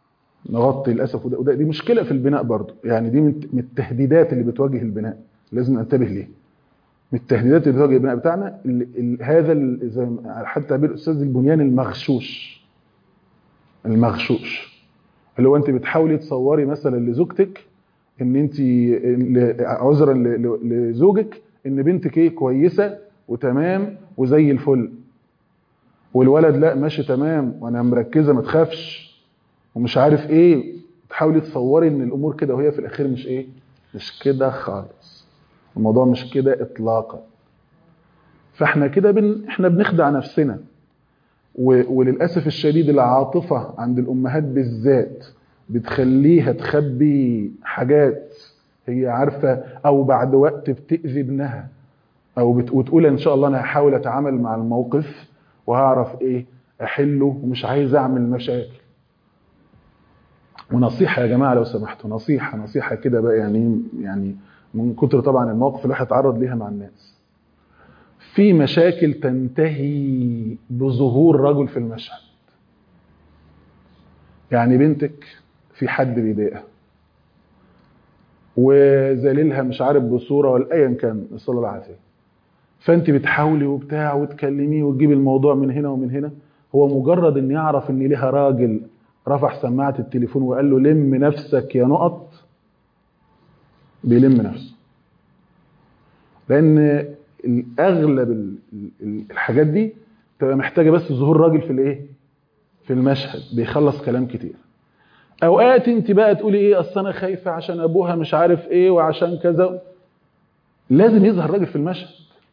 نغطي للاسف، وده دي مشكله في البناء برضو، يعني دي من التهديدات اللي بتواجه البناء، لازم ننتبه ليه. من التهديدات اللي بتواجه البناء بتاعنا هذا زي حتى تعبير الاستاذ البنيان المغشوش. المغشوش اللي هو انت بتحاولي تصوري مثلا لزوجتك ان انت عذرا لزوجك ان بنتك ايه كويسه وتمام وزي الفل، والولد لا ماشي تمام وانا مركزه ما تخافش ومش عارف ايه، تحاولي تصوري ان الامور كده وهي في الاخير مش ايه، مش كده خالص. الموضوع مش كده اطلاقا. فاحنا كده احنا بنخدع نفسنا. وللاسف الشديد العاطفه عند الامهات بالذات بتخليها تخبي حاجات هي عارفه، او بعد وقت بتاذي ابنها، او وتقول ان شاء الله انا هحاول اتعامل مع الموقف وهعرف ايه احله ومش عايز اعمل مشاكل. ونصيحه يا جماعه لو سمحتوا، نصيحه كده بقى، يعني من كتر طبعا المواقف اللي الواحد اتعرض ليها مع الناس، في مشاكل تنتهي بظهور رجل في المشهد. يعني بنتك في حد بيضايقها وذليلها مش عارف بصوره ولا ايا كان، نسال الله العافيه، فانت بتحاولي وبتاع وتكلميه وتجيبي الموضوع من هنا ومن هنا، هو مجرد ان يعرف ان ليها راجل رفع سماعه التليفون وقال له لم نفسك يا نقط، بيلم نفسه. لان اغلب الحاجات دي تبقى محتاجه بس ظهور راجل في الايه، في المشهد، بيخلص كلام كتير. اوقات انت بقى تقولي ايه، اصل انا خايفه عشان ابوها مش عارف ايه وعشان كذا، لازم يظهر راجل في المشهد،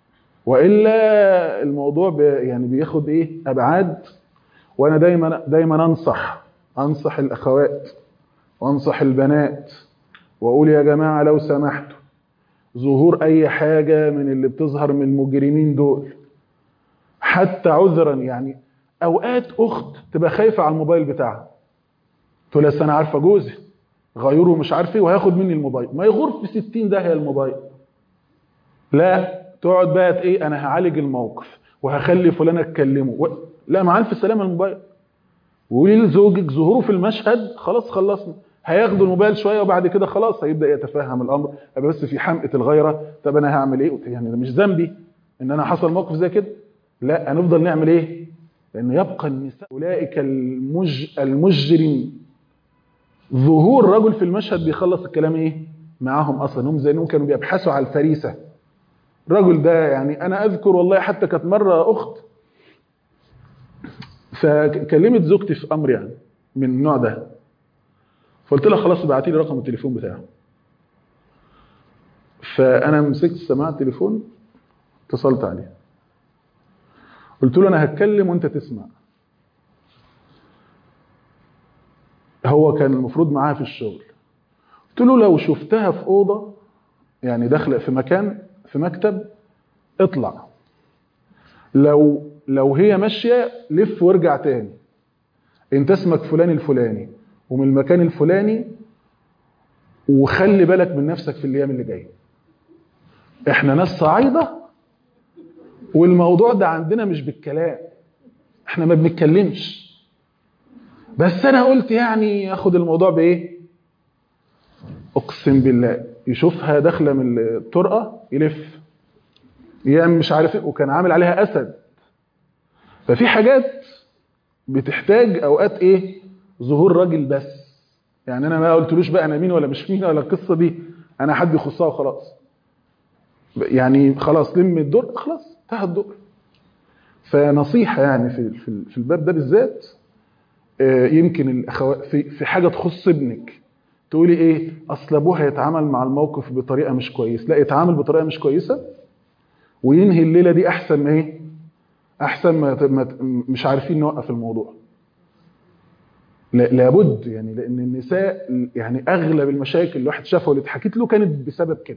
والا الموضوع يعني بياخد ايه ابعاد. وانا دايما انصح الاخوات وانصح البنات واقول يا جماعه لو سمحتوا، ظهور اي حاجه من اللي بتظهر من المجرمين دول حتى عذرا، يعني اوقات اخت تبقى خايفه على الموبايل بتاعها، تقول لها انا عارفه جوزي غيره مش عارف ايه وهياخد مني الموبايل، ما يغور في 60 داهيه الموبايل. لا تقعد بقى ايه، انا هعالج الموقف وهخلي فلان اتكلمه لا مع الف سلامه الموبايل. وقولي لزوجك ظهوره في المشهد، خلاص خلصنا، هياخدوا الموبايل شويه وبعد كده خلاص هيبدا يتفهم الامر، بس في حمقه الغيره، طب انا هعمل ايه؟ يعني ده مش ذنبي ان انا حصل موقف زي كده. لا هنفضل نعمل ايه؟ لان يبقى النساء اولئك المجرمين. ظهور رجل في المشهد بيخلص الكلام ايه معاهم اصلا، هم زي انهم كانوا بيبحثوا على الفريسه. الرجل ده يعني انا اذكر والله حتى كانت مره اخت فكلمت زوجتي في امر يعني من النوع ده، فقلت لها خلاص ابعتي لي رقم التليفون بتاعه. فانا مسكت سماعه التليفون اتصلت عليه، قلت له انا هتكلم وانت تسمع. هو كان المفروض معاها في الشغل، قلت له لو شفتها في اوضه يعني داخله في مكان في مكتب اطلع، لو هي ماشيه لف وارجع تاني، انت اسمك فلان الفلاني ومن المكان الفلاني، وخلي بالك من نفسك في الايام اللي جايه. احنا ناس صعايده والموضوع ده عندنا مش بالكلام، احنا ما بنتكلمش، بس انا قلت يعني اخد الموضوع بايه، اقسم بالله يشوفها داخله من الطرقه يلف يعمل مش عارف ايه، وكان عامل عليها اسد. ففي حاجات بتحتاج اوقات ايه، ظهور راجل بس. يعني انا ما قلتلوش بقى انا مين ولا مش مين ولا القصه دي، انا حد يخصها وخلاص، يعني خلاص لم الدور خلاص انتهى الدور. فنصيحه يعني في الباب ده بالذات، يمكن الاخوات في حاجه تخص ابنك تقولي ايه، اصل ابوه هيتعامل مع الموقف بطريقه مش كويس، لا يتعامل بطريقه مش كويسه وينهي الليله دي احسن ما ايه، احسن ما مش عارفين نوقف الموضوع. لابد يعني، لان النساء يعني اغلب المشاكل اللي الواحد شافها واللي اتحكت له كانت بسبب كده.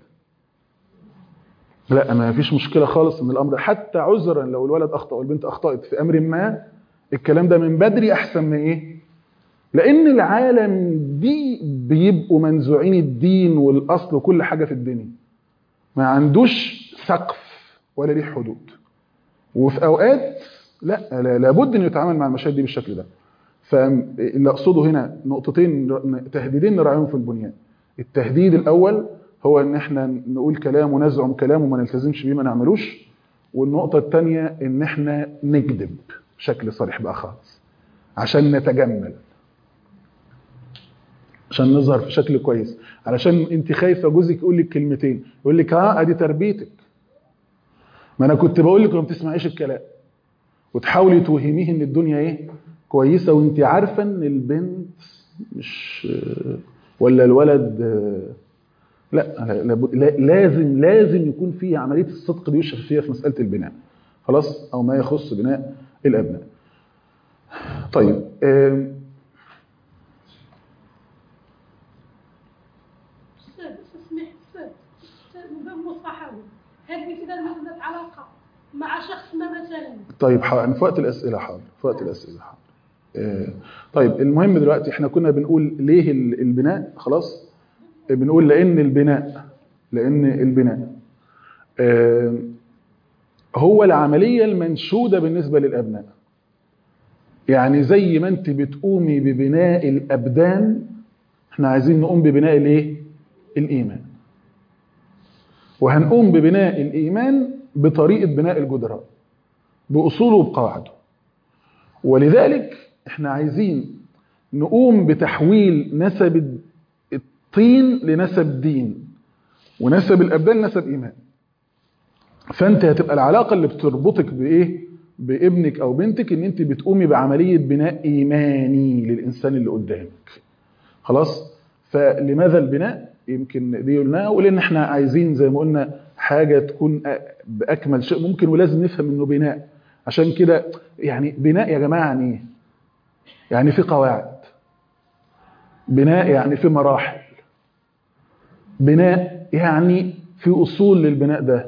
لا ما فيش مشكله خالص من الامر، حتى عذرا لو الولد اخطا والبنت اخطات في امر ما، الكلام ده من بدري احسن من ايه، لان العالم دي بيبقوا منزوعين الدين والاصل وكل حاجه في الدنيا، ما عندوش سقف ولا ليه حدود. وفي اوقات لا لابد انه يتعامل مع المشاكل دي بالشكل ده. فاللي اقصده هنا نقطتين، تهديدين نراعيهم في البنيان. التهديد الاول هو ان احنا نقول كلام ونزعم كلام وما نلتزمش بيه ما نعملوش. والنقطه الثانيه ان احنا نكذب بشكل صريح بقى خالص عشان نتجمل، عشان نظهر في شكل كويس، علشان انت خايفه جوزك يقول لك كلمتين يقول لك ادي تربيتك، ما انا كنت بقول لك ما بتسمعيش الكلام، وتحاولي توهميه ان الدنيا ايه كويسه وانت عارفه ان البنت مش ولا الولد لازم يكون في عمليه الصدق دي والشفافيه في مساله البناء، خلاص، او ما يخص بناء الابناء. طيب هل كده المسألة علاقة مع شخص ما مثلا؟ طيب في وقت الأسئلة حاضر، في وقت الأسئلة حاضر. طيب المهم دلوقتي احنا كنا بنقول ليه البناء، خلاص، بنقول لأن البناء هو العملية المنشودة بالنسبة للأبناء. يعني زي ما انت بتقومي ببناء الأبدان، احنا عايزين نقوم ببناء الايه؟ الإيمان. وهنقوم ببناء الإيمان بطريقة بناء الجدران بأصوله وبقواعده. ولذلك احنا عايزين نقوم بتحويل نسب الطين لنسب دين، ونسب الأبدان لنسب إيمان. فأنت هتبقى العلاقة اللي بتربطك بإيه؟ بابنك أو بنتك إن أنت بتقومي بعملية بناء إيماني للإنسان اللي قدامك. خلاص؟ فلماذا البناء؟ يمكن دي قلناها، ولأن احنا عايزين زي ما قلنا حاجة تكون بأكمل شيء ممكن، ولازم نفهم إنه بناء. عشان كده يعني بناء يا جماعة يعني ايه؟ يعني في قواعد. بناء يعني في مراحل. بناء يعني في أصول للبناء ده.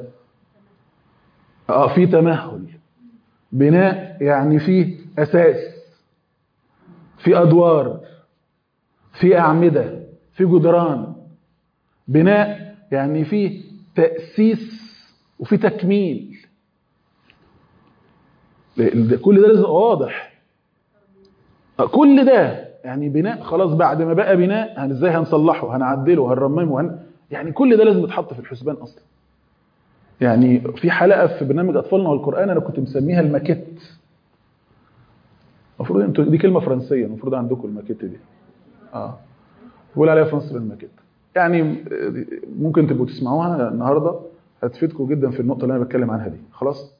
في تمهل. بناء يعني في أساس، في أدوار، في أعمدة، في جدران. بناء يعني في تأسيس وفي تكميل. كل ده لازم واضح. كل ده يعني بناء. خلاص بعد ما بقى بناء ازاي هنصلحه، هنعدله، هنرممه، يعني كل ده لازم يتحط في الحسبان اصلا. يعني في حلقه في برنامج اطفالنا والقران انا كنت مسميها الماكيت. المفروض انتوا دي كلمه فرنسيه، المفروض عندكم الماكيت دي. بقول عليها في مصر الماكيت. يعني ممكن تبقوا تسمعوها النهارده، هتفيدكم جدا في النقطه اللي انا بتكلم عنها دي. خلاص.